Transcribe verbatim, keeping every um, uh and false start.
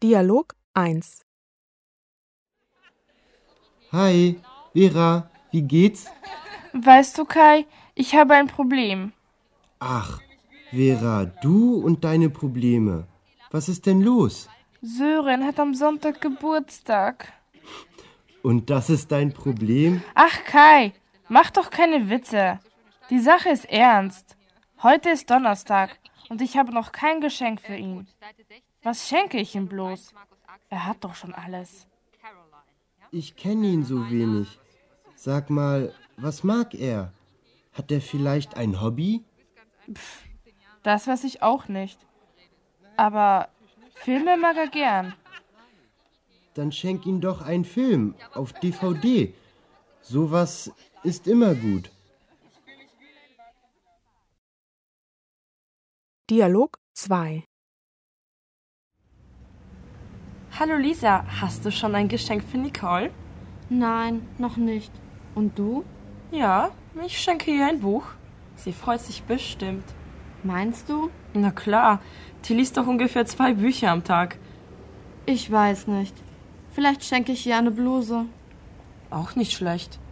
Dialog eins. Hi, Vera, wie geht's? Weißt du, Kai, ich habe ein Problem. Ach, Vera, du und deine Probleme. Was ist denn los? Sören hat am Sonntag Geburtstag. Und das ist dein Problem? Ach, Kai, mach doch keine Witze. Die Sache ist ernst. Heute ist Donnerstag und ich habe noch kein Geschenk für ihn. Was schenke ich ihm bloß? Er hat doch schon alles. Ich kenne ihn so wenig. Sag mal, was mag er? Hat er vielleicht ein Hobby? Pff, das weiß ich auch nicht. Aber Filme mag er gern. Dann schenk ihm doch einen Film auf D V D. Sowas ist immer gut. Dialog zwei. Hallo Lisa, hast du schon ein Geschenk für Nicole? Nein, noch nicht. Und du? Ja, ich schenke ihr ein Buch. Sie freut sich bestimmt. Meinst du? Na klar, die liest doch ungefähr zwei Bücher am Tag. Ich weiß nicht. Vielleicht schenke ich ihr eine Bluse. Auch nicht schlecht.